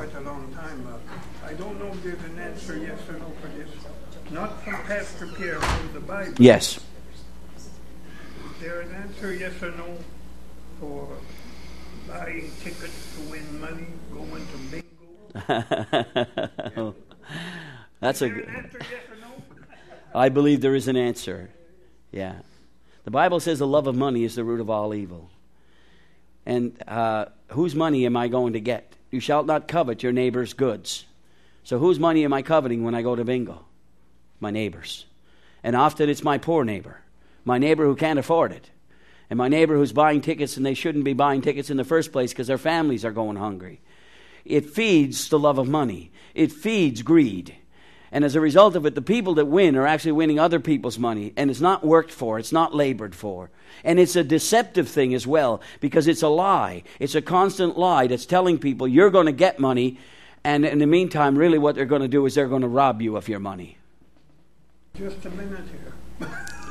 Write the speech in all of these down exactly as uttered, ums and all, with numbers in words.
quite a long time. Uh, I don't know if there's an answer, yes or no, for this. Not from Pastor Pierre, from the Bible. Yes. Is there an answer, yes or no, for buying tickets to win money, going to bingo? That's a. Is there an answer, yes or no? I believe there is an answer. Yeah. The Bible says the love of money is the root of all evil. And uh, whose money am I going to get? You shalt not covet your neighbor's goods. So whose money am I coveting when I go to bingo? My neighbor's. And often it's my poor neighbor. My neighbor who can't afford it. And my neighbor who's buying tickets and they shouldn't be buying tickets in the first place because their families are going hungry. It feeds the love of money. It feeds greed. And as a result of it, the people that win are actually winning other people's money. And it's not worked for. It's not labored for. And it's a deceptive thing as well, because it's a lie. It's a constant lie that's telling people you're going to get money. And in the meantime, really what they're going to do is they're going to rob you of your money. Just a minute here.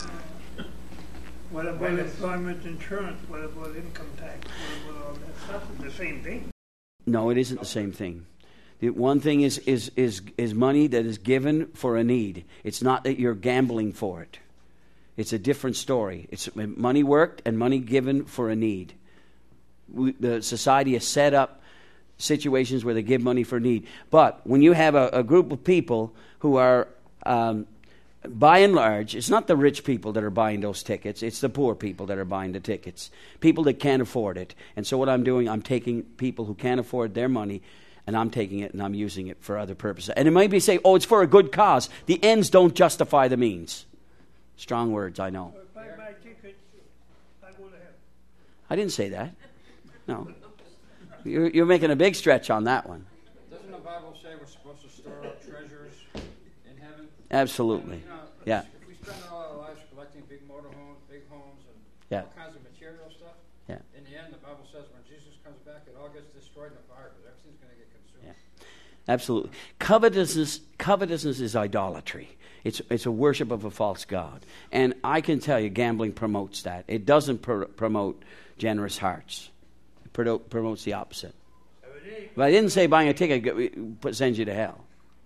What about employment insurance? What about income tax? What about all that stuff? It's the same thing. No, it isn't the same thing. The one thing is, is, is, is money that is given for a need. It's not that you're gambling for it. It's a different story. It's money worked and money given for a need. We, the society has set up situations where they give money for need. But when you have a, a group of people who are, um, by and large, it's not the rich people that are buying those tickets. It's the poor people that are buying the tickets. People that can't afford it. And so what I'm doing, I'm taking people who can't afford their money, and I'm taking it and I'm using it for other purposes. And it might be say, oh, it's for a good cause. The ends don't justify the means. Strong words, I know. If I buy tickets, I go to heaven. I didn't say that. No. You're, you're making a big stretch on that one. Doesn't the Bible say we're supposed to store up treasures in heaven? Absolutely. You know, Yeah. If we spend all our lives collecting big motorhomes, big homes, and Yeah. all kinds of material stuff, Yeah. in the end, the Bible says when Jesus comes back, it all gets destroyed in the fire because everything's going to get consumed. Yeah. Absolutely. Covetousness, covetousness is idolatry. It's it's a worship of a false god. And I can tell you, gambling promotes that. It doesn't pr- promote generous hearts. It pro- promotes the opposite. But I didn't say buying a ticket sends you to hell.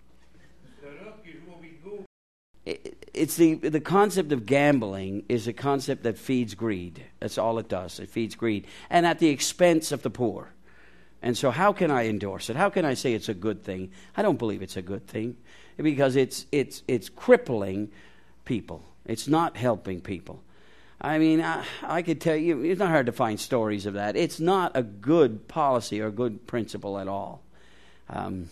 It, it's the the concept of gambling is a concept that feeds greed. That's all it does. It feeds greed. And at the expense of the poor. And so how can I endorse it? How can I say it's a good thing? I don't believe it's a good thing. Because it's it's it's crippling people. It's not helping people. I mean, I, I could tell you, it's not hard to find stories of that. It's not a good policy or a good principle at all. Um,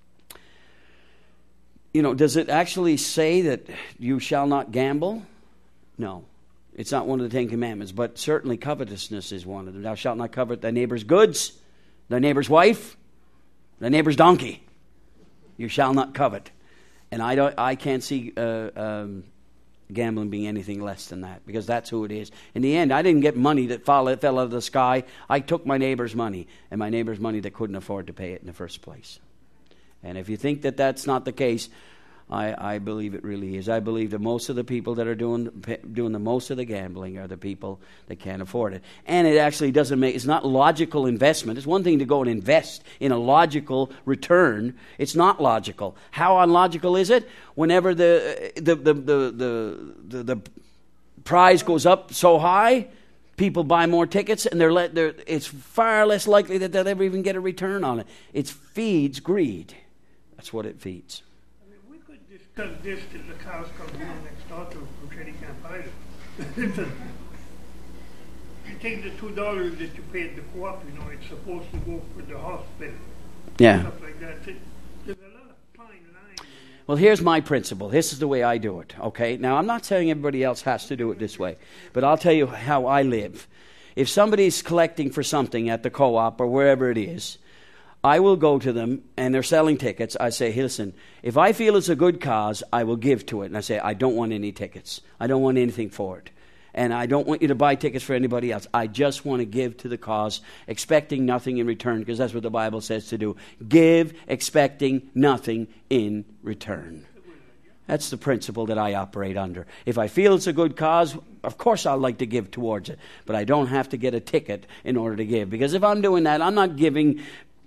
you know, does it actually say that you shall not gamble? No. It's not one of the Ten Commandments, but certainly covetousness is one of them. Thou shalt not covet thy neighbor's goods, thy neighbor's wife, thy neighbor's donkey. You shall not covet. And I don't. I can't see uh, um, gambling being anything less than that, because that's who it is. In the end, I didn't get money that fell, fell out of the sky. I took my neighbor's money, and my neighbor's money that couldn't afford to pay it in the first place. And if you think that that's not the case, I, I believe it really is. I believe that most of the people that are doing doing the most of the gambling are the people that can't afford it. And it actually doesn't make, it's not logical investment. It's one thing to go and invest in a logical return. It's not logical. How unlogical is it? Whenever the the the the the, the, the prize goes up so high, people buy more tickets, and they're let they're, it's far less likely that they'll ever even get a return on it. It feeds greed. That's what it feeds. Because this till the cows come home next door to I'm sure he can't buy it. Listen, you take the two dollars that you paid the co-op, you know, it's supposed to go for the hospital. Yeah. Stuff like that. There's a lot of fine lines. Well, here's my principle. This is the way I do it, okay? Now, I'm not saying everybody else has to do it this way, but I'll tell you how I live. If somebody's collecting for something at the co-op or wherever it is, I will go to them, and they're selling tickets. I say, hey, listen, if I feel it's a good cause, I will give to it. And I say, I don't want any tickets. I don't want anything for it. And I don't want you to buy tickets for anybody else. I just want to give to the cause, expecting nothing in return, because that's what the Bible says to do. Give, expecting nothing in return. That's the principle that I operate under. If I feel it's a good cause, of course I'd like to give towards it. But I don't have to get a ticket in order to give. Because if I'm doing that, I'm not giving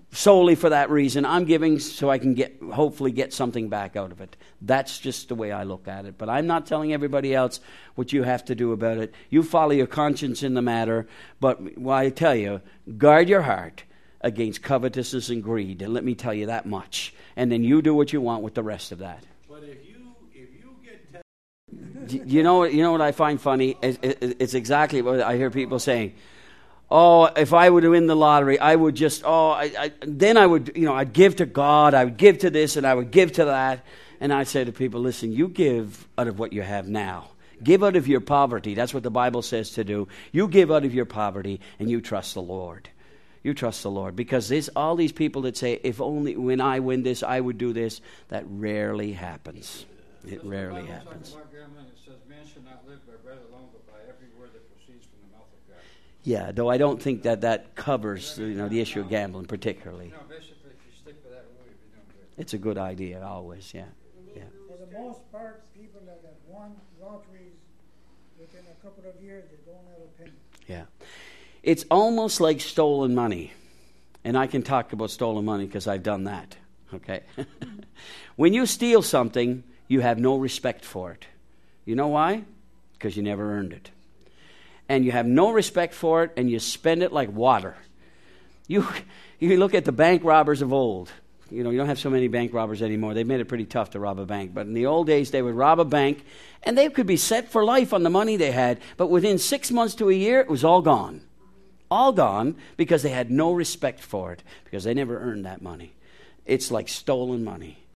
solely for that reason. I'm giving so I can get, hopefully get something back out of it. That's just the way I look at it. But I'm not telling everybody else what you have to do about it. You follow your conscience in the matter. But well, I tell you, guard your heart against covetousness and greed. And let me tell you that much. And then you do what you want with the rest of that. But if you if you get te- You know, you know what I find funny? It's, it's exactly what I hear people saying. Oh, if I would win the lottery, I would just, oh, I, I, then I would, you know, I'd give to God, I would give to this, and I would give to that. And I say to people, listen, you give out of what you have now. Give out of your poverty. That's what the Bible says to do. You give out of your poverty, and you trust the Lord. You trust the Lord. Because there's all these people that say, if only when I win this, I would do this. That rarely happens. It rarely happens. About gambling, it says, man should not live by bread alone, but by every word that proceeds from the mouth of God. Yeah, though I don't think that that covers, you know, the issue of gambling particularly. No, basically, if you stick to that rule, you'll be doing good. It's a good idea always, yeah. Yeah. For the most part, people that have won lotteries within a couple of years, they don't have a penny. Yeah. It's almost like stolen money. And I can talk about stolen money because I've done that. Okay? When you steal something, you have no respect for it. You know why? Because you never earned it. And you have no respect for it, and you spend it like water. You you look at the bank robbers of old. You know, you don't have so many bank robbers anymore. They've made it pretty tough to rob a bank. But in the old days, they would rob a bank, and they could be set for life on the money they had. But within six months to a year, it was all gone. All gone because they had no respect for it, because they never earned that money. It's like stolen money.